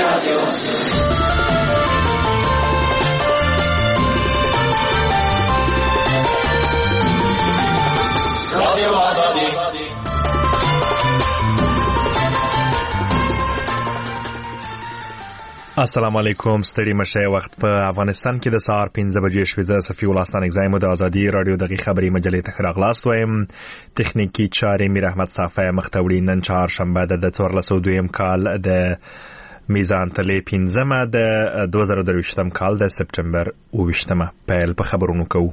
السلام علیکم. ستړي مشه. وخت په افغانستان کې د سهار 15 بجې شوې. صفي الله حسن اگزایم د ازادي رادیو دغه خبري مجلې ته راغلاست وایم. تخنیکی چارې میر احمد صافی مختوړي نن چهارشنبه د 1402 کال د میزان تلې 15 د 2023 کال د سپټمبر 28 پیل په خبرونو کوو.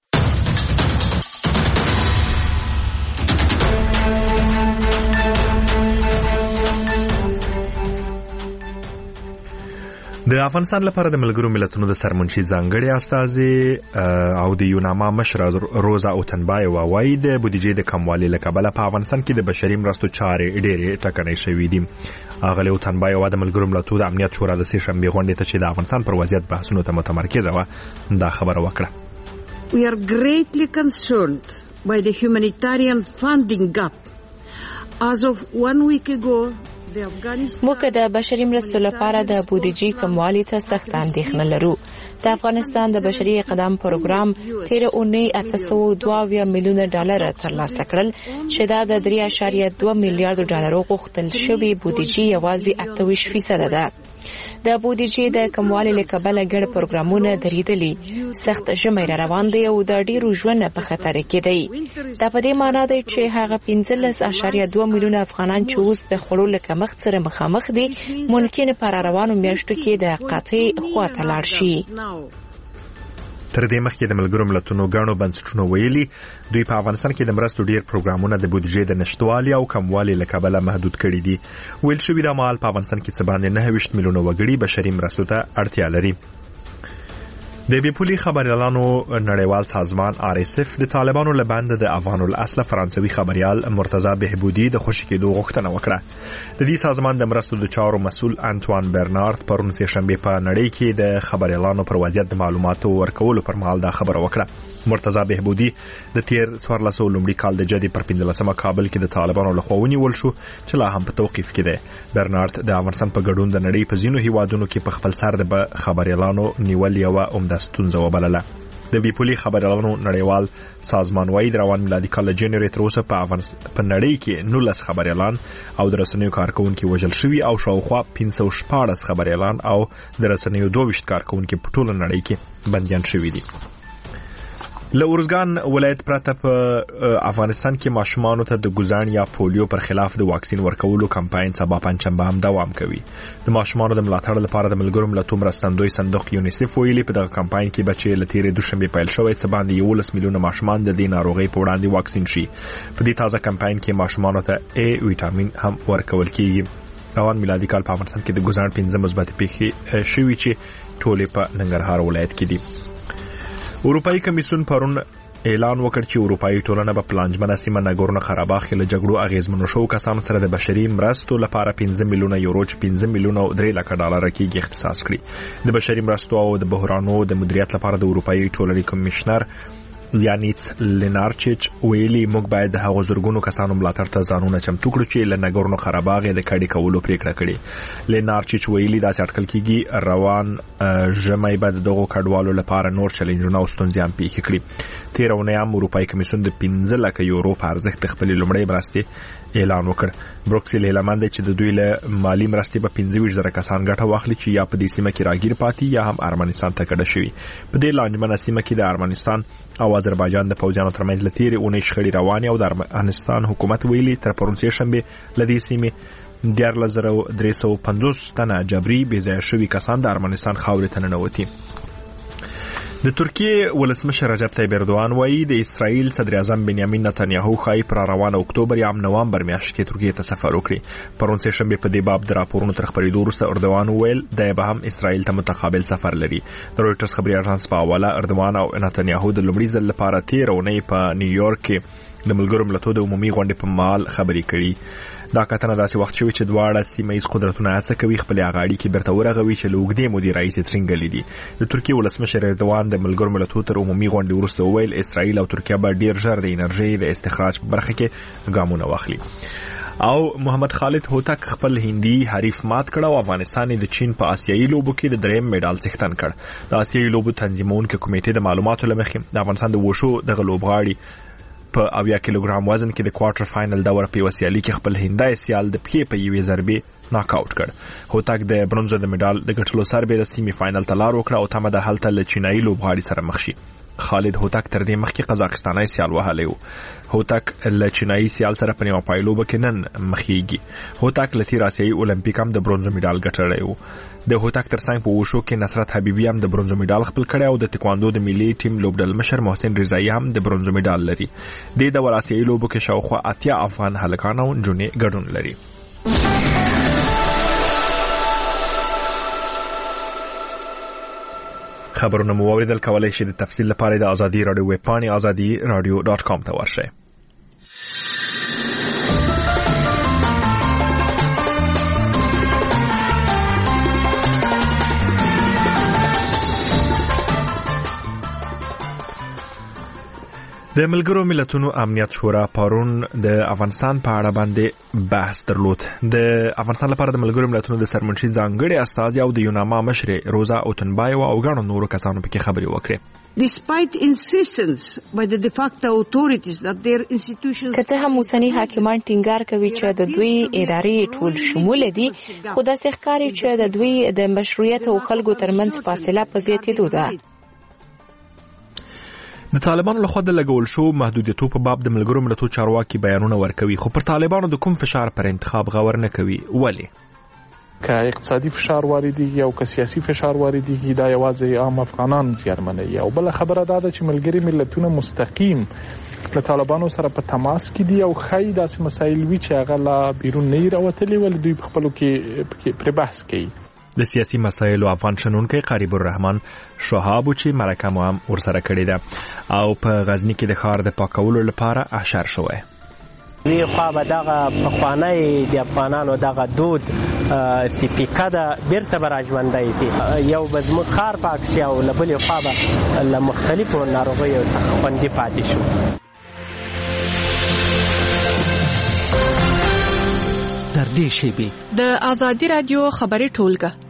د افغانستان لپاره د ملګرو ملتونو د سرمنشي ځانګړي استازي او د یوناما مشر روزا اوتنبای وايي د بودیجې د کموالي لکبله په افغانستان کې د بشري مرستو چارې ډېرې ټکنۍ شوې دي. اغلی اوتنبای وايي د ملګرو ملتونو د امنیت شورا د سې شنبې غونډې ته چې د افغانستان پر وضعیت بحثونو ته متمرکزه و دا خبره وکړه. We are greatly concerned by the humanitarian funding gap. As of 1 week ago, موږ د بشري مرستو لپاره د بودیجې کموالي ته سخت اندېښنه لرو. د افغانستان د بشري اقدام پروګرام تیر اونۍ 802 میلیونه ډالر ترلاسه کړل چې دا د 3.2 میلیارډ ډالرو غوښتل شوی بودیجې یوازې 28% ده. د بودیجې د کموالي لکبله ګڼ پروګرامونه درېدلي، سخت ژمی را روان دی او د ډیرو ژوند په خطر کې دی. دا په دې معنی دی چې هغه 15.2 میلیونه افغانان چې اوس د خوړو له کمښت سره مخامخ دي ممکن پر روانو میاشتو کې د قحطۍ خواته لاړ شي. تر دې مخکې د ملګرو ملتونو غاڼو بنسټونو ویلي دوی په افغانستان کې د مرستو ډیر پروګرامونه د بودیجې د نشټوالي او کموالي لکبله محدود کړي دي. ویل شوی دا مال په افغانستان کې څه باندې 9 میلیونه وګړي بشري مرستو ته اړتیا لري. د بیپولي خبريالانو نړیوال سازمان RSF د طالبانو له بند د افغان الاصل فرانسوي خبريال مرتضی بهبودي د خوشی کېدو غوښتنه وکړه. د دې سازمان د مرستو د چارو مسول انټوان برنارد پرون سه شنبه په نړۍ کې د خبريالانو پر وضعیت د معلوماتو ورکولو پر مهال دا خبره وکړه. مرتضی بهبودي د تیر 1400 لومړي کال د جدي پر 15 کابل کې د طالبانو له خوا ونیول شو چې لا هم په توقيف کې ده. برنارد د افغانستان په ګډون د نړۍ په ځینو هیوادونو کې په خپل سر د خبريالانو نیول یو عمده ستونزه وبلله. د بیپولي خبريالانو نړیوال سازمان وايي د روان میلادي کال جنوري تر اوسه په نړۍ کې 19 خبريالان او د رسنیو کارکونکو وژل شوي او شاوخوا 514 خبريالان او د رسنیو 22 کارکونکو په ټوله نړۍ کې بنديان شوي دي. له اورزګان ولایت پرته په افغانستان کې ماشومان ته د ګوزان یا پولیو پر خلاف د واکسین ورکولو کمپاین سبا پنځشنبه هم دوام کوي. د ماشومان د ملاتړ لپاره د ملګرو ملتونو مرستندوی صندوق یونیسف ویلي په دغه کمپاین کې بچي لتیرې دوشنبه پیل شوی څه باندې 11 میلیونه ماشومان د دې ناروغي په وړاندې واکسین شي. په دې تازه کمپاین کې ماشومان ته A وټامین هم ورکول کیږي. روان میلادي کال په افغانستان کې د ګوزان 15 مثبت پیښې شوي چې ټولې په ننګرهار ولایت کې دي. اروپאי کمیسیون پرون اعلان وکړ چې اروپאי ټولنه په پلانجمنه سیمه ناګورنو قرهباغ کې له جګړو اغیزمنو شو کسانو سره د بشري مرستو لپاره 15 میلیونه یورو چې 15 میلیونه 3 لک ډالر کې اختصاص کړي. د بشري مرستو او د بحرانو د مدیریت لپاره د اروپאי ټولنې کمشنر لیانیت لینارچیچ ویلي موږ باید د هغو زرګونو کسانو ملاتړ ته ځانونه چمتو کړو چې له ناګورنو قرهباغ د کډي کولو پریکړه کړې. لینارچیچ ویلي دا چې اټکل کیږي روان ژمي بعد دغه کډوالو لپاره نور چیلنجونه او ستونزې هم پیښ کړي. تیر اونۍ هم اروپאי کمیسیون د 15 لک یورو په ارزښت خپل لومړی مرستې اعلان وکړ. بروکسل اعلان دی چې د دوی له مالی مرستې په 25,000 کسان ګټه واخلي چې یا په دې سیمه کې راګیر پاتې یا هم ارمنستان ته کډه شوي. په دې لانجمنه سیمه کې د ارمنستان او آذربایجان د پوځیانو ترمنځ لتیرې اونۍ شخړې روانې او د ارمنستان حکومت ویلي تر پرون سه شنبه لدې سیمه 1,350 تنه جبري بې ځای شوي کسان د ارمنستان خاورې ته ننوتي. د ترکیه ولسمشر رجب طیب اردوغان وایي د اسرائیل صدر اعظم بنیامین نتنیاهو خای پر روان اکتوبر یا نوامبر میاشت کې ترکیه ته سفر وکړي. پرون سه شنبه په دې باب د راپورونو تر خبرېدو وروسته اردوغان ویل د به هم اسرائیل ته متقابل سفر لري. د رويټرز خبري اژانس په حواله اردوغان او نتنیاهو د لومړي ځل لپاره تیر اونۍ په نیویارک کې د ملګرو ملتونو د عمومي غونډې په مال خبري کړي. دا کتنه داسې وخت شوی چې دواړه سیمه‌ایز قدرتونه هڅه کوي خپل اغاړي کې برته ورغوي چې لوګدې مدیر رئیس ترنګلې دي. د ترکیه ولسمشر اردوغان د ملګرو ملتونو تر عمومي غونډې وروسته ویل اسرائیل او ترکیه به ډیر ژر د انرژي د استخراج په برخه کې ګامونه واخلي. او محمد خالد هوتک خپل هندي حریف مات کړ او افغانستان د چین په آسیایي لوبو کې د دریم میډال څښتن کړ. د آسیایي لوبو تنظیمونکو کمیټې د معلوماتو لمخې د افغانستان د وشو د لوبغاړي په 80 کیلوګرام وزن کې د کوارټر فائنل دور په وسیالي کې خپل هندای سیال د پخې په یوې ضربې ناک اوټ کړ. هوتک د برونزو د میډال د ګټلو سربېره سیمي فائنل ته لار وکړه او تمه د هلته له چینایي لوبغاړي سره مخ شي. خالد هوتک تر دې مخکې قزاقستاني سیال وهلی و. هوتک له چینایي سیال سره په نیمه پایلوبه کې نن مخېږي. هوتک له تیر آسیایي اولمپیک هم د برونزو میډال ګټلی و. د هوتک ترڅنګ په وشو کې نصرت حبیبي هم د برونزو میډال خپل کړی او د تکواندو د ملي ټیم لوبډل مشر محسن رضایی هم د برونزو میډال لري. د دور آسیایي لوبو کې شاوخوا 80 افغان هلکان او نجونې ګډون لري. خبرونه مو اوریدل. کولای شئ د تفصیل لپاره د ازادي رادیو ویب پاڼې azadi.radio.com ته ورشئ. د ملګرو ملتونو امنیت شورا پرون د افغانستان په اړه باندې بحث درلود. د افغانستان لپاره د ملګرو ملتونو د سرمنشي ځانګړي استازي او د یوناما مشر روزا اوتنبایو او ګڼو نورو کسانو پکې خبرې وکړې. Despite insistence by the de facto authorities that their institutions کته هم اوسنی حاکمان ټینګار کوي چې د دوی ادارې ټول شمول دي، خو د ښکاری چې د دوی د مشروعیت او خلکو ترمنځ فاصله په زیاتېدو ده. د طالبانو لخوا د لګول شو محدودیتو په باب د ملګرو ملتونو چارواکي بیانونه ورکوي، خو پر طالبانو د کوم فشار پر انتخاب غور نه کوي. ولی که اقتصادي فشار واردېږي او که سیاسي فشار واردېږي دا یوازې عام افغانان زیانمنوي. او بله خبره دا ده چې ملګري ملتونه مستقیم له طالبانو سره په تماس کې دي او ښایي داسې مسایل وي چې هغه لا بیرون نه راوتلي ول دوی په خپلو کې پرې بحث کوي. د سیاسي مسایلو افغان شنونکی قریب الرحمن شهاب چې مرکه مو هم ورسره کړې ده او په غزنی کې د ښار د پاکولو لپاره احشار شوی. وی خو به دغه پخوانی د افغانانو دغه دود سپیکه ده بیرته به راژوندی سي، یو به زموږ ښار پاک شي او له بلې خوا به له مختلفو ناروغیو څخه خوندي پاتې شو. در دې شیبې د ازادي رادیو خبري ټولګه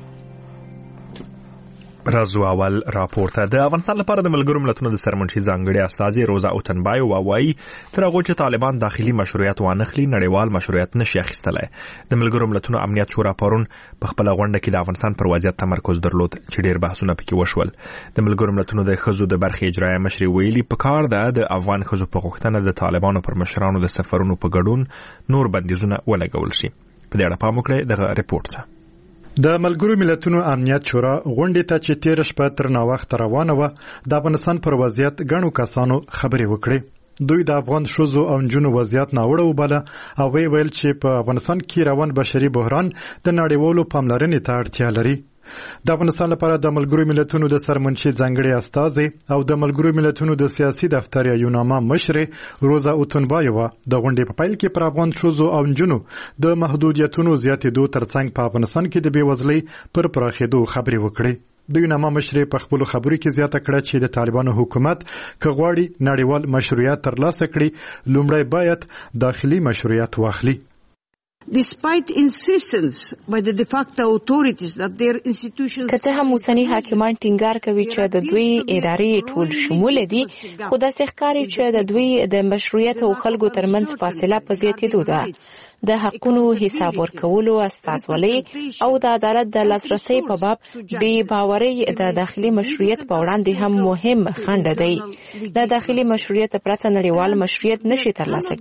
رازو اول راپورته. د افغانستان لپاره د ملګرو ملتونو د سرمنشي ځانګړي استازي روزا اوتنبایو وايي تر هغه چې طالبان داخلي مشروعیت وانخلي نړیوال مشروعیت نشي اخیستلای. د ملګرو ملتونو امنیت شورا پرون په خپل غونډه کې د افغانستان پر وضعیت تمرکز درلود چې ډېر بحثونه پکې وشول. د ملګرو ملتونو د خزو د برخې اجرایي مشر ویلي په کار ده د افغان خزو په غوښتنه د طالبانو پر مشرانو د سفرونو په ګډون نور بندیزونه ولګول شي. په دې اړه پام وکړئ دغه ریپورت ته. د ملګرو ملتونو امنیت شورا غونډې ته چې تیر شپه تر ناوخت روانه و د افغانستان پر وضعیت غنو کسانو خبرې وکړې. دوی د افغان شوزو او جنو وضعیت ناوړه وباله او ویل چې په افغانستان کې روان بشري بحران د نړیوالو پاملرنې ته اړتیا لري. د افغانستان لپاره د ملګرو ملتونو د سرمنشي ځانګړي استازي او د ملګرو ملتونو د سیاسي دفتر یوناما مشر روزا اوتنبایو د غونډې په پیل کې پر افغان شوزو او جنو د محدودیتونو زیاتېدو ترڅنګ په افغانستان کې د بیوزلۍ پر پراخېدو خبرې وکړې. د یوناما مشر په خپل خبرو کې زیاته کړه چې د طالبانو حکومت که غواړي نړیوال مشروعیت ترلاسه کړي لومړی باید داخلي مشروعیت واخلي. Despite insistence by the de facto authorities that their institutions کته هم اوسنی حاکمان ټینګار کوي چې د دوی ادارې ټول شمول دي، خو د ښکاری چې د دوی د مشروعیت او خلکو ترمنځ فاصله په زیاتېدو ده. د حقونو حساب ورکولو استازولۍ او د عدالت د لاسرسي په باب بې باوري د داخلي مشروعیت په وړاندې هم مهم خنډ دی. د داخلي مشروعیت پرته نړیوال مشروعیت نشي ترلاسه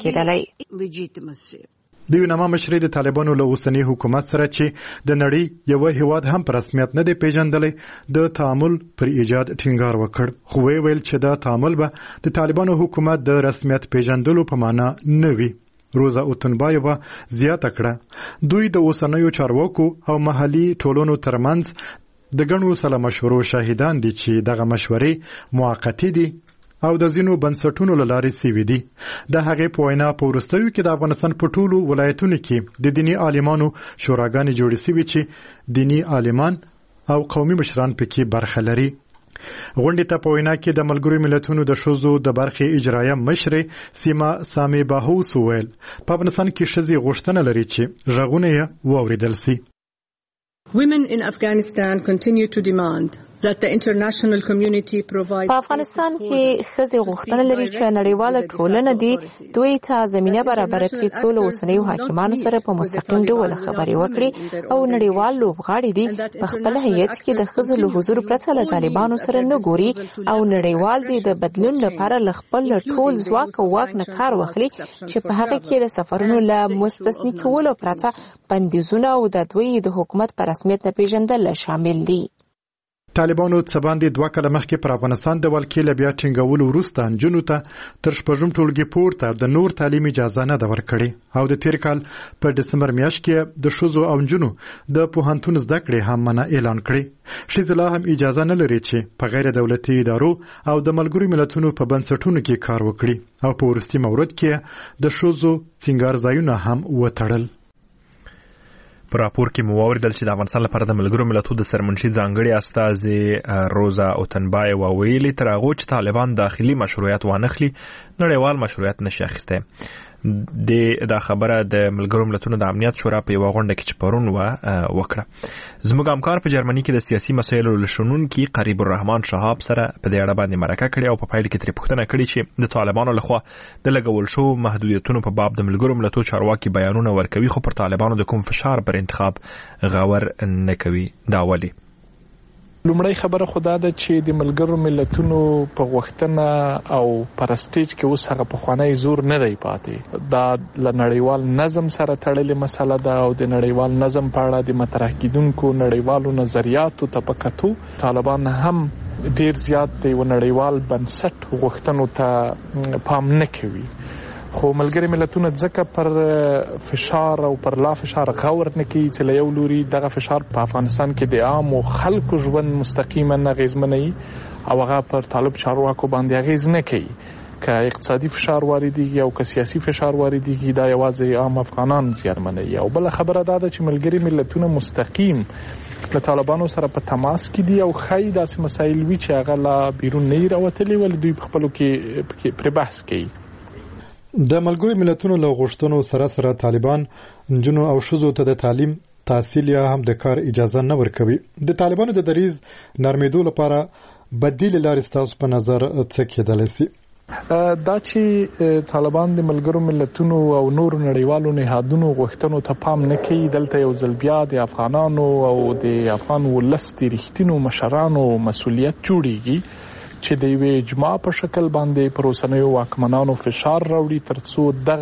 کېدلی. د یوناما مشر د طالبانو له اوسنی حکومت سره چې د نړۍ یو هیواد هم پر رسمیت نه دی پیژندلی د تعامل پر ایجاد ټینګار وکړ، خو ویل چې دا تعامل به د طالبانو حکومت د رسمیت پیژندلو په معنا نه وي. روزا اوتنبایو زیاته کړه دوی د اوسنیو چارواکو او محلي ټولنو ترمنځ د ګڼو سره مشورو شاهدان دي چې دغه مشورې موقتي دي او د ځینو بنسټونو له لارې سوي دي. د هغې په وینا په وروستیو کې د افغانستان په ټولو ولایتونو کې د دیني عالمانو شوراګانې جوړې سوي چې دیني عالمان او قومي مشران پکې برخه لري. غونډې ته په وینا کې د ملګرو ملتونو د ښځو د برخې اجرایه مشرې سیما سامي باهوس وویل په افغانستان کې ښځې غوښتنه لري چې غږونه یې واوریدل شي. Women in Afghanistan continue to demand that the international community provide. په افغانستان کې ښځې غوښتنه لري چې نړیواله ټولنه دې دوی ته زمینه برابر کړي څو له اوسنیو حاکمانو سره په مستقیم ډول خبرې وکړي او نړیوال لوبغاړي دي په خپل هیئت کې د ښځو له حضور پرته له طالبانو سره نه ګوري او نړیوال دي د بدلون لپاره له خپل ټول ځواک او واک نه کار واخلي چې په هغه کې د سفرونو له مستثنی کولو پرته بندیزونه او د دوی د حکومت په رسمیت نه پیژندل شامل دي. طالبانو څه باندې 2 کاله مخکې پر افغانستان د ولکې له بیا ټینګولو وروسته نجونو ته تر شپږم ټولګي پورته د نور تعلیم اجازه نه ده ورکړې او د تیر کال په دسمبر میاشت کې د ښځو او نجونو د پوهنتون زده کړې هم منع اعلان کړې. ښځې لا هم اجازه نه لري چې په غیر دولتي ادارو او د ملګرو ملتونو په بنسټونو کې کار وکړي او په وروستي مورد کې د ښځو څنګار ځایونه هم وتړل. په راپور کې مو واوریدل چې د افغانستان لپاره د ملګرو ملتونو د سرمنشي ځانګړي استازي روزا اوتنبای وویلي تر هغه چې طالبان داخلي مشروعیت وانخلي نړیوال مشروعیت نشي اخیسته. دا خبره د ملګرو ملتونو د امنیت شورا په یو غونډه کې چې پرون وکړه. زموږ همکار په جرمني کې د سیاسي مسایلو لشنونکي قریب الرحمن شهاب سره په دې اړه باندې مرکه کړې او په پایله کې ترې پوښتنه کړې چې د طالبانو لخوا د لګول شو محدودیتونو په باب د ملګرو ملتونو چارواکي بیانونه ورکوي خو پر طالبانو د کوم فشار پر انتخاب غور نه کوي. دا ولې؟ لومړی خبره خدا ده چې د ملګرو ملتونو په غوښتنه او پر سټیج کې اوس هغه پخوانی زور نه دی پاتې. دا ل نړیوال نظم سره تړلې مسله ده او د نړیوال نظم په اړه د مطرح کیدونکو نړیوالو نظریاتو ته په کتو طالبان هم ډیر زیات د نړیوال بنسټ غوښتنو ته پام نه کوي. خو ملګری ملتونه ځکه پر فشار او پر لا فشار غور نه کوي چې له یو لوري دغه فشار په افغانستان کې د عام او خلکو ژوند مستقیما اغیزمنوي او هغه پر طالب چارواکو باندې اغیز نه کوي. که اقتصادي فشار واردېږي او که سیاسي فشار واردېږي دا یوازې عام افغانان زیانمنوي. او بل خبره دا ده چې ملګری ملتونه مستقیم له طالبانو سره په تماس کې دي او خای داسې مسایل وی چې هغه لا بیرون نه راوتلي ول دوی په خپلو کې پر بحث کوي. د ملګرو ملتونو له غوښتنو سره طالبان نجونو او ښځو ته د تعلیم تحصیل یا هم د کار اجازه نه ورکوي. د طالبانو د دریز نرمېدو لپاره بدیل لارې ستاسو په نظر څه کېدلی شي؟ دا چې طالبان د ملګرو ملتونو او نور نړیوالو نهادونو غوښتنو ته پام نه کوي دلته یو ځل بیا د افغانانو او د افغان ولس د رښتینو مشرانو مسؤلیت جوړیږي چې د یوې اجماع په شکل باندې پر اوسنیو واکمنانو فشار راوړي ترڅو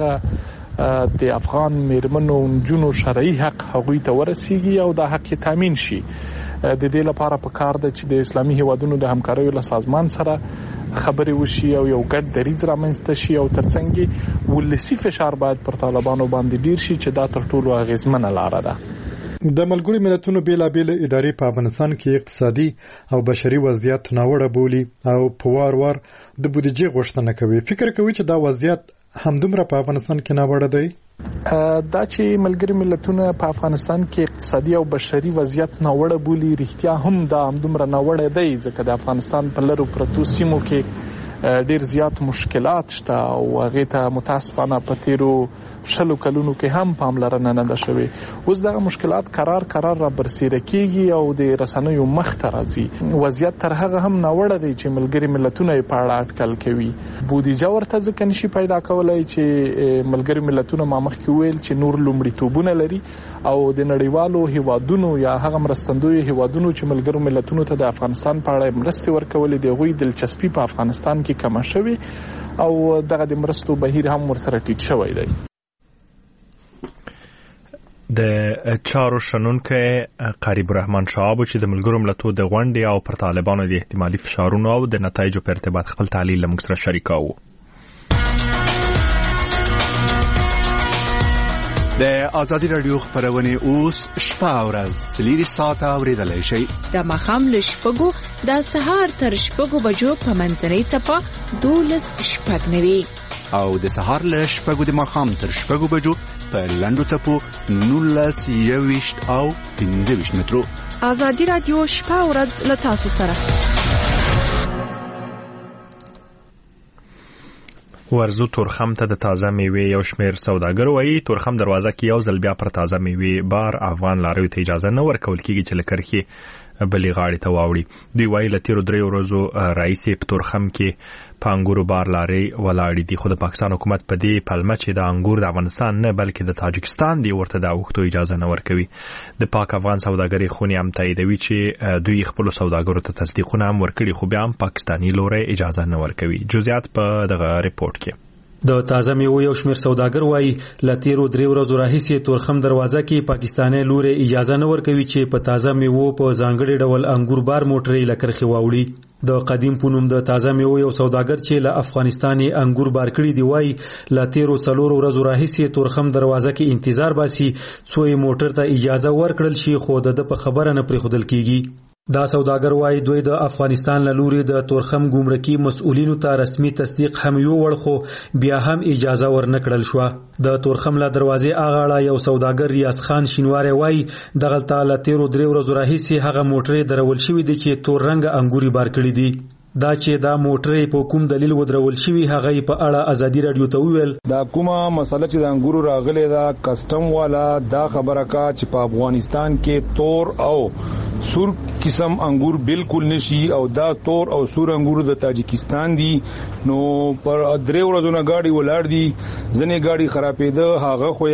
دغه د افغان میرمنو نجونو شرعي حق هغوی ته ورسیږي او دا حق تامین شي. د دې لپاره پکار ده چې د اسلامي هیوادونو د همکاریو له سازمان سره خبرې وشي او یو ګډ دریځ رامنځته شي او ترڅنګ ولسی فشار باید پر طالبانو باندې ډیر شي چې دا تر ټولو اغیزمنه لاره ده. د ملګرو ملتونو بیلابېل ادارې په افغانستان کې اقتصادي او بشري وضعیت ناوړه بولي او په وار وار د بودیجې غوښتنه کوي. فکر کوي چې دا وضعیت همدومره په افغانستان کې ناوړه دی؟ دا چې ملګري ملتونه په افغانستان کې اقتصادي او بشري وضعیت ناوړه بولي رښتیا هم دا همدومره ناوړه دی ځکه د افغانستان په لرو پرتو سیمو کې ډیر زیات مشکلات شته او هغه ته متاسفانه په تیرو 20 کلونو کې هم پاملرنه نه ده شوې. اوس دغه مشکلات قرار را برسېره کیږي او د رسنیو مخ ته راځي. وضعیت تر هغه هم ناوړه دی چې ملګري ملتونه یې په اړه اټکل کوي. بودیجه ورته ځکه نشي پیدا کولای چې ملګري ملتونه ما مخکې ویل چې نور لومړیتوبونه لري او د نړیوالو هیوادونو یا هغه مرستندوی هیوادونو چې ملګرو ملتونو ته د افغانستان په اړه مرستې ورکولې د غوي دلچسپي په افغانستان کې کم شوی او دغه د مرستو بهیر هم ورسره ټیټ شوی دی. د چارو شنونکي قریب الرحمن شهاب چې د ملګرو ملتونو د غونډې او پر طالبانو د احتمالي فشارونو او د نتایجو په ارتباط خپل تحلیل له موږ سره شریکاوه. د ازادي رادیو خبرونه اوس شپه او ورځ 3 ساعته اوریدلای شئ. د مخام له شپږو د سهار تر شپږو بجو په منځنۍ څپه 12 شپږ نوي او د سهار له شپږو د مخام تر شپږو بجو په لندو څپو 19 او 15 مترو. ازادي رادیو شپه او ورځ له تاسو سره. ورزو تورخم ته د تازه میوې یو شمیر سوداګر وایي تورخم دروازه کې یو ځل بیا پر تازه میوې بار افغان لاروي ته اجازه نه ورکول کیږي چې لکرخي بلې غاړې ته واوړي. دوی وایي له تیرو 3 ورځو رئیس په تورخم کې په انګورو بار لاري ولاړې دي، خو د پاکستان حکومت په دې پلمه چې د انګور د افغانستان نه بلکې د تاجکستان دی ورته د اوښتو اجازه نه ورکوي. د پاک افغان سوداګرۍ خونې هم تاییدوي چې دوی خپل سوداګرو ته تصدیقونه هم ورکړي، خو بیا هم پاکستاني لوري اجازه نه ورکوي. جزئیات په دغه ریپورت کې. د تازه میوو یو شمیر سوداګر وایي له تیرو 3 ورځو راهیسې تورخم دروازه کې پاکستاني لوري اجازه نه ورکوي چې په تازه میوو په ځانګړي ډول انګور بار موټرې لکرخي واوړي. د قدیم پونم د تازه میوو یو سوداګر چې له افغانستاني انګور بار کړی دی وایي له تیرو 4 ورځو راهیسې تورخم دروازه کې انتظار باسي څو موټر ته اجازه ورکړل شي، خو د په خبره نه پریښودل کیږي. دا سوداګر وایي دوی د افغانستان له لوري د تورخم ګمرکي مسؤلینو ته رسمي تصدیق هم یو وړ، خو بیا هم اجازه ورنکړل شو. د تورخم له دروازې اغاړه یو سوداګر ریاض خان شینواری وایي دغه له تیرو 3 ورځو راهیسې هغه موټرې درول شوې دي چې تور رنګ انګوري بار کړی دي. دا چې دا موټرې په کوم دلیل ودرول شوی هغه په اړه ازادي رادیو ته ویل دا کومه مسله چې د انګورو راغلي دا کسٹم والا دا خبره کا چې په افغانستان کې تور او سور قسم انګور بالکل نشي او دا تور او سور انګور د تاجکستان دي. نو پر 3 ورځې نه گاډي ولاړ دي، ځنې گاډي خرابېده، هغه خو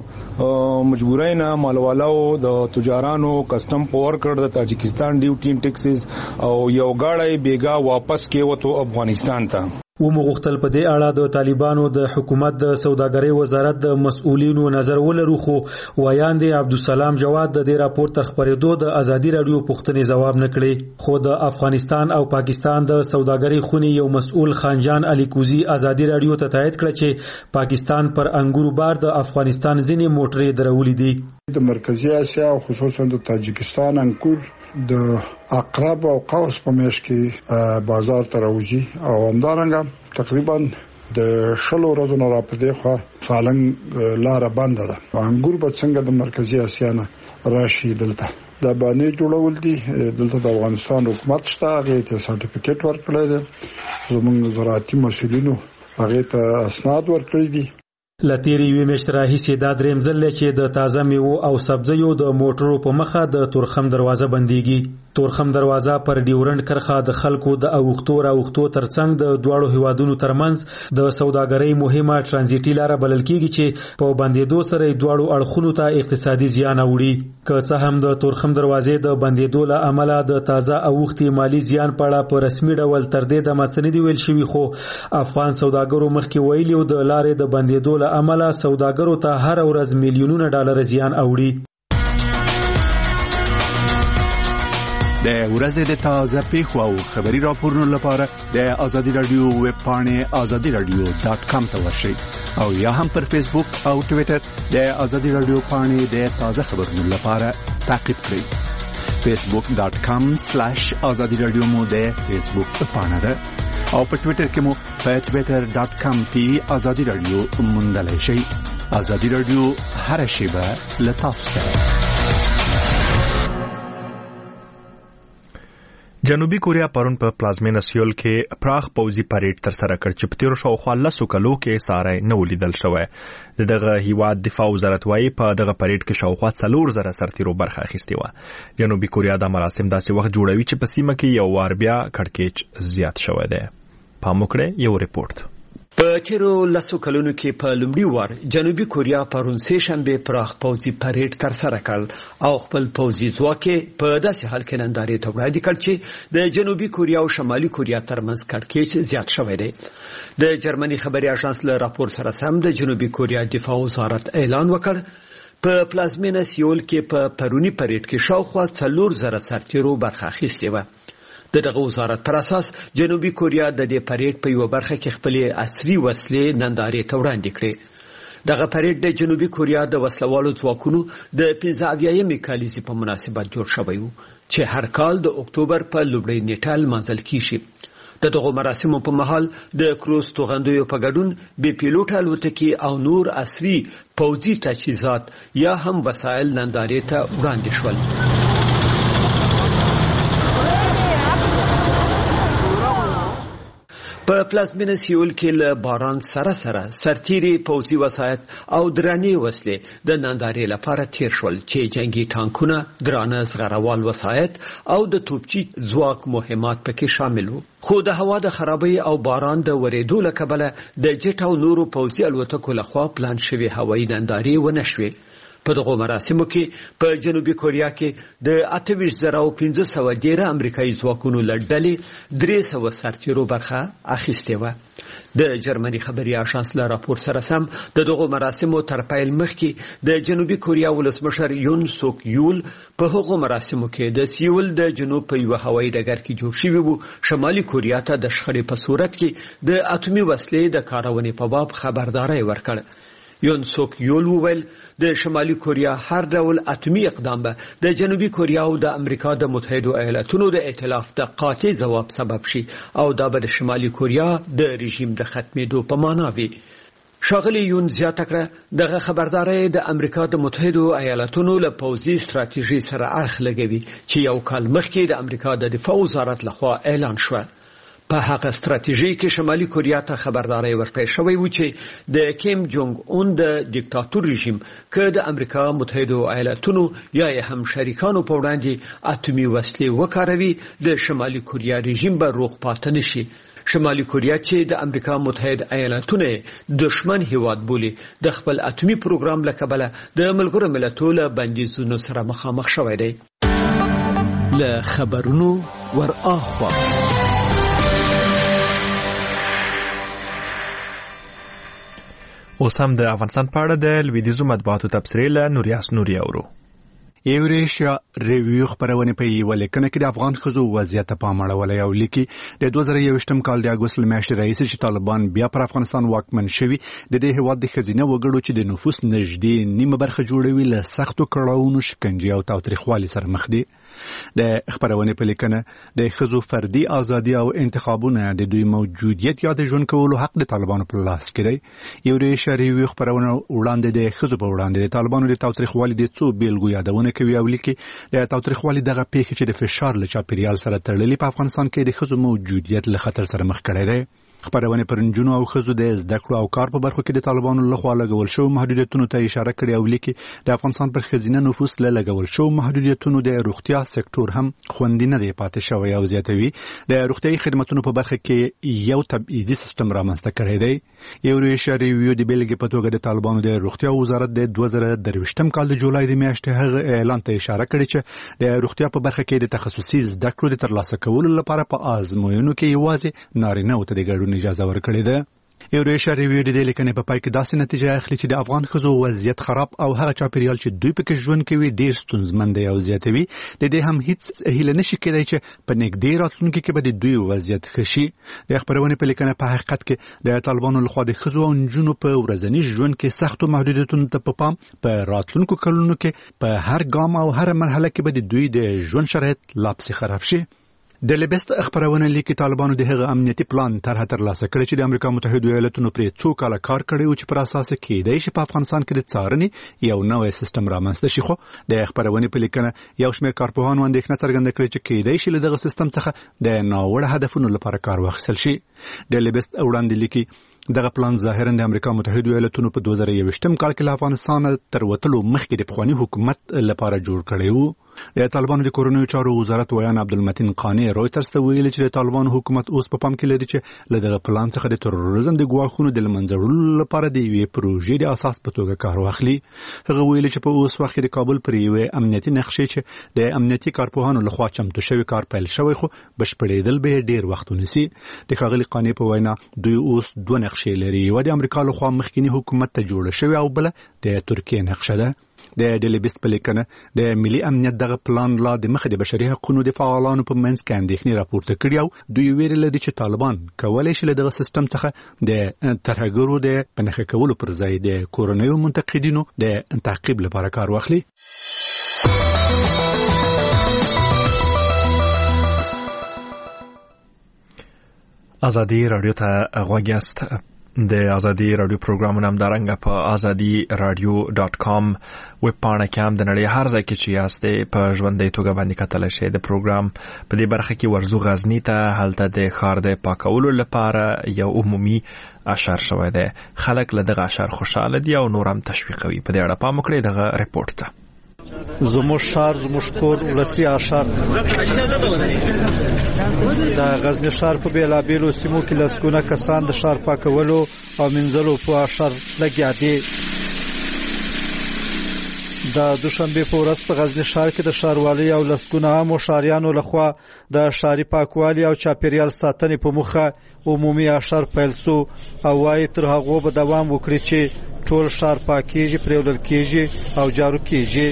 یا مجبورین مالوالو د تجارانو کسٹم پور کړ د تاجکستان ډیوټي ټیکسز او یو گاډي بیګا واپس کې وته افغانستان ته. ومغختل په دې اړه د طالبانو د حکومت د سوداګرۍ وزارت د مسؤلینو نظر ولرو، خو وایاند عبدالسلام جواد د دې راپور تر خبرېدو د ازادي رادیو پوښتنې ځواب نه کړي. خو د افغانستان او پاکستان د سوداګرۍ خونې یو مسؤل خانجان علي کوزي ازادي رادیو ته تایید کړ چې پاکستان پر انګورو بار د افغانستان ځینې موټرې درولې دي. د مرکزی اسیا او خصوصا د تاجکستان انګور د اقرب او قوس په میش کې بازار ته راوځي او همدارنګه تقریبا د 20 ورځو نه راپدې خو سالنګ لار بند ده. انګور په څنګه د مرکزی اسیا نه راشي دلته د باندې جوړول دي. دلته د افغانستان حکومت شته، هغه ته سرټیفیکیټ ورکړی دی، زموږ زراعتي مسؤلینو هغه ته اسناد ورکړي دي. لتیری وی مشترا هیڅ دا دریم ځل چې د تازه میوو او سبزیو د موټرو په مخه د تورخم دروازه بنديږي. تورخم دروازه پر ډیورنډ کرخه د خلکو د اوختو ترڅنګ د دواړو هیوادونو ترمنځ د سوداګرۍ مهمه ترانزیټي لار بلل کیږي چې په بندیدو سره دواړو اړخونو ته اقتصادي زیان اوړي. که څه هم د تورخم دروازې د بندیدو له امله د تازه اوختي مالی زیان په اړه په رسمي ډول تر دې د مڅنې دی ویل شوی، خو افغان سوداګرو مخکې ویلي و د لارې د بندیدو له امله سوداګرو ته هر ورځ میلیونونه ډالر زیان اوړي. د ورځې د تازه پیښو او خبري راپورونو لپاره د ازادي رادیو ویب پاڼې azadiradio.com ته ورشئ او یا هم پر فیسبوک او ټوئیټر د ازادي رادیو پاڼې د تازه خبرونو لپاره تعقیب کړئ. facebook.com/azadiradio مو د فیسبوک پاڼه ده او په ټوئیټر کې مو په twitter.com کې ازادي رادیو موندلای شئ. ازادي رادیو هر شیبه له تاسو سره. جنوبي کوریا پرون په پلازمینه سیول کې پراخ پوځي پریډ تر سره کړ چې په تیرو شاوخوا 10 کلو کې ساري نه ولیدل شوی. دغه هیواد دفاع وزارت وايي په دغه پریډ کې شاوخوا 4000 سرتیرو برخه اخیستې و. جنوبي کوریا د مراسم داسې وخت جوړوي چې په سیمه کې یو وار بیا کړکېچ زیات شوی دی. پام وکړئ یو ریپورت. په تیرو 10 کلونو کې په لومړي وار جنوبي کوریا پرون سه شنبه پراخ پوځي پریډ تر سره کړ او خپل پوځي ځواک په داسې حال کې نندارې ته وړاندې کړ چې د جنوبي کوریا او شمالي کوریا ترمنځ کړکېچ زیات شوی دی. د جرمني خبري اژانس له راپور سره سم د جنوبي کوریا دفاع وزارت اعلان وکړ په پلازمینه سیول کې په پرونی پریډ کې شاوخوا 4000 سرتیرو برخه اخیستې و. دغه وزارت پر اساس جنوبي کوریا د دې پریډ په یو برخه کې خپل عصري وسلې نندارې ته وړاندې کړې. دغه پریډ د جنوبي کوریا د وسلوالو ځواکونو د 15 کالیزې په مناسبت جوړ شوی و چې هر کال د اکتوبر په لومړۍ نیټه لمانځل کیږي. د دغه مراسمو په مهال د کروز توغندیو په ګډون بي پیلوټ الوتکې او نور عصري پوځي تجهیزات یا هم وسایل نندارې ته وړاندې شول. په پلازمینه سیول کې له باران سره سرتیري پوځي وسایط او درنې وسلې د نندارې لپاره تیر شول چې جنگي ټانکونه، درانه زغروال وسایط او د توپچي ځواک مهمات پکې شامل وو. خو د هوا د خرابۍ او باران د ورېدو له کبله د جټ او نورو پوځي الوتکو لخوا پلان شوی هوایي نندارې ونه شوې. په دغه مراسمو کې په جنوبي کوریا کې د 28,500 ډیره امریکایي ځواکونو لړډلې 300 سرتیرو برخه اخیستې وه. د جرمني خبري اژانس له راپور سره سم د دغه مراسمو تر پیل مخکې د جنوبي کوریا ولسمشر یون سوک یول په هغه مراسمو کې د سیول د جنوب په یو هوایي ډګر کې جوړ شوی وو شمالي کوریا ته د شخړې په صورت کې د اټومي وسلې د کارونې په باب خبرداري ورکړه. یون سوک یول وویل د شمالي کوریا هر ډول اټومي اقدام به د جنوبي کوریا او د امریکا د متحده ایالاتونو د ائتلاف د قاطع ځواب سبب شي او دا به د شمالي کوریا د رژیم د ختمېدو په معنا وي. شاغلی یون زیاته کړه دغه خبرداري د امریکا د متحده ایالاتونو له پوځي ستراتیژي سره اړخ لګوي چې یو کال مخکې د امریکا د دفاع وزارت لخوا اعلان شو. په هغه ستراتیژي کې شمالي کوریا ته خبرداري ورکړې شوې و چې د کیم جونګ اون د دیکتاتور رژیم که د امریکا متحده ایالاتونو یا هم شریکانو په وړاندې اټومي وسلې وکاروي د شمالي کوریا رژیم به روغ پاتې نشي. شمالي کوریا چې د امریکا متحده ایالاتونو دشمن هیواد بولي د خپل اټومي پروګرام له کبله د ملګرو ملتونو له بندیزونو سره مخامخ شوی دی. له خبرونو ور اخوا اوس هم د افغانستان په اړه د لویدیځو مطبوعاتو تبصرې له نوریاس نوري اورو. ایوریشیا ریویو خبرونه په یو لیکنه کې د افغان ښځو وضعیت په اړه مړولې او لیکي د 2021م کال د اګوست میاشتې رئیس چې طالبان بیا پر افغانستان واکمن شوي د دې هیواد د خزینه وګړو چې د نفوس نږدې نیمه برخه جوړوي له سختو کړاوونو شکنجې او تاوتریخوالي سره مخ دي. د خبرونه په لیکنه د ښځو فردي ازادي او انتخابونه د دوی موجودیت یا د ژوند کولو حق د طالبانو په لاس کې دی. ایوریشیا ریویو خبرونه وړاندې د ښځو په وړاندې د طالبانو د تاوتریخوالي د څو بیلګو یادونه کوي او لیکي د تاوتریخوالي دغه پیښې چې د فشار له چاپیریال سره تړلې په افغانستان کې د ښځو موجودیت له خطر سره مخ کړی دی. خبرونه پر نجونو او ښځو د زده کړو او کار په برخو کې د طالبانو لخوا لګول شو محدودیتونو ته اشاره کړې او لیکي د افغانستان پر ښځینه نفوس له لګول شو محدودیتونو د روغتیا سکتور هم خوندینه دی پاتې شوی او زیاتوي د روغتیايي خدماتو په برخه کې یو تبعیضي سیستم رامنځته کړی دی. ایوریشیا ریویو د بیلګې په توګه د طالبانو د روغتیا وزارت د 2023م کال د جولای د میاشتې هغه اعلان ته اشاره کړې چې د روغتیا په برخه کې د تخصصي زده کړو د ترلاسه کولو لپاره په آزموینو کې یوازې نارینه ته د ګډون اجازه ورکړې ده. ایوریشیا ریویو د لیکنې په پای کې داسې نتیجه اخلي چې د افغان ښځو وضعیت خراب او هغه چاپیریال چې دوی پکې ژوند کوي ډیر ستونزمن دی او زیاتوي د دې هم هیڅ هیله نشي کېدای چې په نږدې راتلونکي کې به د دوی وضعیت ښه شي. د خبرونه په لیکنه په حقیقت کې د طالبانو لخوا د ښځو او نجونو په ورځني ژوند کې سختو محدودیتونو ته په پام په راتلونکو کلونو کې په هر ګام او هر مرحله کې به د دوی د ژوند شرایط لا پسې خراب شي. د لیبست خبرونه لیکي طالبانو د هغه امنیتي پلان طرح ترلاسه کړی چې د امریکا متحده ایالاتونو پرې څو کاله کار کړی او چې پر اساس کېدای شي په افغانستان کې د څارنې یو نوې سیستم رامنځته شي. خو د خبرونه په لیکنه یو شمېر کارپوهانو اندېښنه څرګنده کړې چې کېدای شي له دغه سیستم څخه د ناوړه هدفونو لپاره کار واخیستل شي. د لیبست وړاندې لیکي دغه پلان ظاهرا د امریکا متحده ایالاتونو په 2021م کال کې له افغانستان تر وتلو مخکې د پخوانی حکومت لپاره جوړ کړی وو. د طالبانو د کورنیو چارو وزارت ویان عبدالمتین قانی رويټرز ته ویلي چې د طالبانو حکومت اوس په پام کې لري چې له دغه پلان څخه د تروریزم د ګواښونو د لمنځه وړلو لپاره د یوې پروژې د اساس په توګه کار واخلي. هغه ویلي چې په اوس وخت کې د کابل پر یوې امنیتي نقشې چې د امنیتي کارپوهانو لخوا چمتو شوی کار پیل شوی خو بشپړېدل به ډیر وخت ونیسي. د ښاغلي قانی په وینا دوی اوس دوه نقشې لري، یو د امریکا لخوا مخکینی حکومت ته جوړه شوی او بل د ترکیه نقشه ده. د ډیلیبست په لیکنه د ملي امنیت دغه پلان لا د مخه د بشري حقوقو د فعالانو په منځ کې اندېښنې راپورته کړي او دوی ویلي لري چې طالبان کولای شي له دغه سیستم څخه د ترهګرو د پنهخه کولو پر ځای د کورنیو منتقدینو د تعقیب لپاره کار واخلي. ازادي رادیو ته غوږ یاست. د ازادي رادیو پروګرامونه هم دارنګه په azadiradio.com ویب پاڼه کې هم د نړۍ هر ځای کې چې یاستئ په ژوندۍ توګه باندې کتلی شئ. د پروګرام په دې برخه کې ورزو غزنی ته هلته د ښار د پاکولو لپاره یو عمومي اشعار شوی دی. خلک له دغه اشعار خوشاله دي او نور هم تشویقوي. په دې اړه پام وکړئ دغه ریپورت ته. زموږ ښار زموږ کور ولسي اشعار د غزنی ښار په بیلابیلو سیمو کې لسګونه کسان د ښار پاکولو او منځلو په اشعار لګیا دي. د دوشنبه په ورځ په غزنی ښار کې د ښاروالۍ او لسګونه عامو ښاریانو لخوا د ښاري پاکوالي او چاپیریال ساتنې په موخه عمومي اشعار پیل شو او وايي تر هغه به دوام وکړي چې ټول ښار پاکيږي، پرېولل کېږي او جارو کېږي.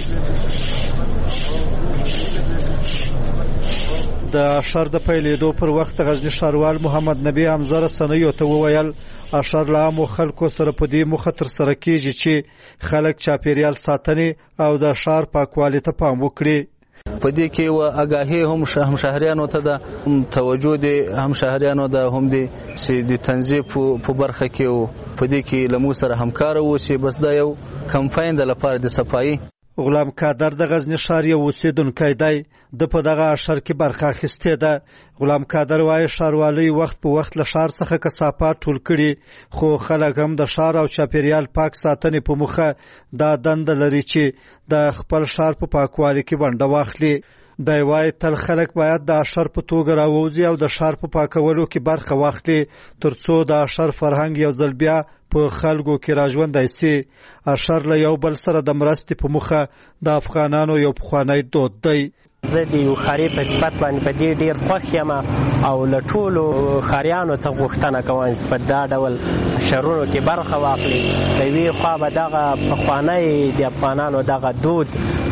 د اشعار د پیلېدو پر وخت غزنی ښاروال محمد نبی امزر سنیو ته وویل اشعار له عامو خلکو سره په دې موخه تر سره کېږي چې خلک چاپیریال ساتنې او د ښار پاکوالي ته پام وکړي. په دې کې و آگاهي هم شهريانو ته د توجه دي، هم شهريانو د هم دي چې د تنظیم په برخه کې په دې کې لمو سره همکار وو چې بس دا یو کمپاین د لپاره د صفایي. غلام قادر د غزنی ښار یو اوسیدونکی دی. د په دغه اشعار کې برخه اخیستې ده. غلام قادر وايي ښاروالۍ وخت په وخت له ښار څخه کثافات ټول کړي، خو خلک هم د ښار او چاپیریال پاک ساتنې په موخه دا دنده لري چې د خپل ښار په پاکوالي کې ونډه واخلي. دی وايي تل خلک باید د اشعار په توګه راووځي او د ښار په پاکولو کې برخه واخلي ترڅو د اشعار فرهنګ یو ځل بیا په خلکو کې راژوندی سي. اشعار له یو بل سره د مرستې په موخه د افغانانو یو پخوانی دود دی. زه د یو ښاري په صفت باندې په دې ډېر خوښ یم او له ټولو ښاریانو څخه غوښتنه کوم چې په دا ډول اشعارونو کې برخه واخلي. د یوې خوا به دغه پخوانی د افغانانو دغه دود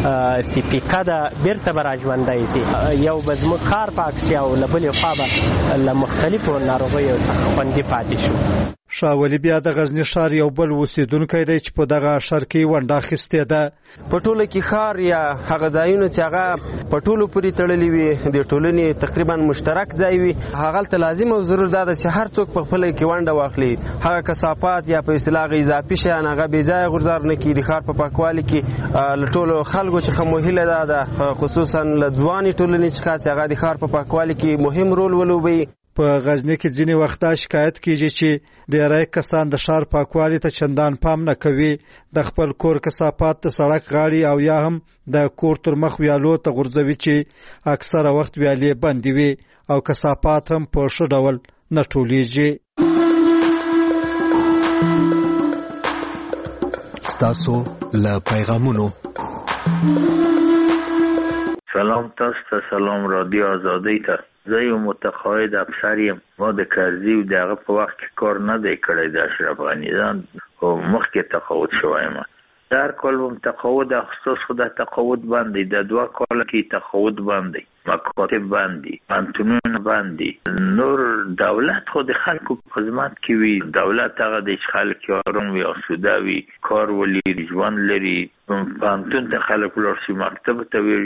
سپیکه ده بیرته به راژوندی سي، یو به زموږ ښار پاک شي او له بلې خوا به له مختلفو ناروغیو څخه خوندي پاتې شو. شاولی بیا د غزنی ښار یو بل اوسیدونکی دی چې په دغه اشعار کې ونډه اخیستې ده. په ټوله کې ښار یا هغه ځایونه چې هغه په ټولو پورې تړلي وي د ټولنې تقریبا مشترک ځای وي، هغه ته لازم او ضرور ده چې هر څوک په خپل کې ونډه واخلي. هغه کثافات یا په اصطلاح اضافي شیان هغه بې ځایه غورځار نه کړي. د ښار په پاکوالي کې له ټولو خلکو څخه مهمه ده خصوصا له ځوانې ټولنې څخه چې هغه د ښار په پاکوالي کې مهم رول ولوبوي. په غزنی کې ځینې وخت شکایت کیږي چې ډیری کسان د ښار پاکوالي ته چندان پام نه کوي. د خپل کور کثافات د سړک غاړې او یا هم د کور تر مخ ویالو ته غورځوي چې اکثره وخت ویالې بندې وي او کثافات هم په ښه ډول نه ټولیږي. ستاسو له پیغامونو. سلام تاسو ته، سلام رادیو آزادۍ ته. زه یو متقاعد افسر یم. ما د کرزي او دغه په وخت کې کار نه دی کړی د اشرف غني ځان او مخکې تقاعد شوی یم. هر کال هم تقاعد اخصاص خو د تقاعد باندې د 2 کال کې تقاعد باندې مکاتب باندې پانتونونه باندې نور دولت خو د خلکو په خدمت کې وي. دولت هغه د خلک یارون وي او سودا وي، کار ولي ژوند لري، پانتون ته خلک ورسي، مکتب ته وي.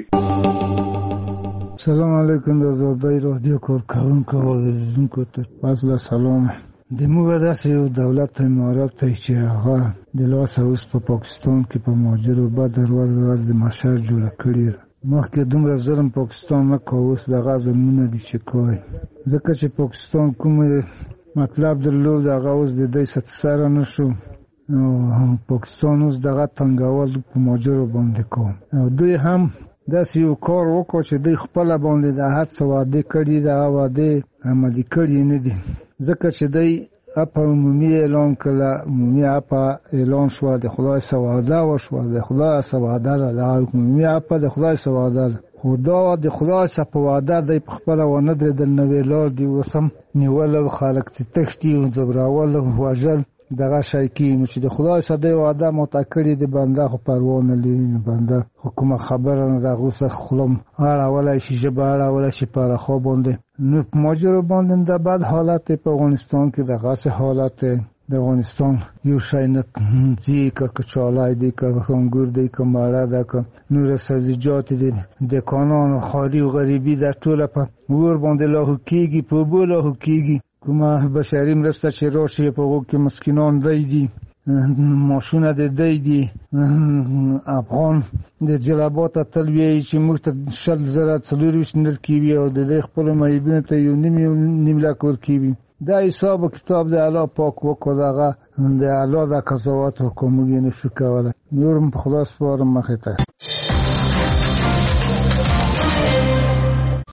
سلام علیکم د آزادۍ رادیو کارکونکو او اوریدونکو ته فضل سلام. د موږ داسې یو دولت امارات دی چې هغه د لاسه اوس په پاکستان کې په مهاجرو بعد ورځ د محشر جوړه کړې. مخکې دومره ظلم پاکستان نه کوي، اوس دغه ظلمونه دي چې کوي. ځکه چې پاکستان کوم مطلب درلود هغه اوس د دې سره نه شو. پاکستان اوس دغه تنګول په مهاجرو باندې کوي او دوی هم داسې یو کار وکړو چې دوی خپل باندې د هر څه وعده کړي د وعده عملي کړي نه دي. ځکه چې دوی اپ عمومي اعلان کړه، عمومي اپ اعلان شو د خدای سواده او شو د خدای سواده د عمومي اپ د خدای سواده خدا د خدای سواده د خپل ونه د نویلار دی وسم نیول خلک تختی او زبراول وجل دغه شای کې نو چې د خدای ساده وعده متکړی د بنده خو پروا نه لري. بنده حکومت خبره نه دغه څه خلم اړه ولا شي جباړه ولا شي پر خو باندې نو ماجر باندې د بعد حالت په افغانستان کې دغه څه حالت د افغانستان یو شای نه ځي کچالای دی که انګور دی که ماړه ده که نور سبزیجات دي د کانونو خالی او غریبي د ټوله په ور باندې لاهو کېږي، په بوله کېږي. کومه بشري مرسته چې راشي په هغو کې مسکینان دی ماشونه دی افغان د جلبات تلوي چې موږ ته 100,000 نر کیوي او د خپل مېبینه ته یو نیم لاک ور کیوي دا حساب کتاب د الله پاک وکړه دغه د الله د قضاوت حکم یې نشو کوله نورم په خلاص فورم مخه ته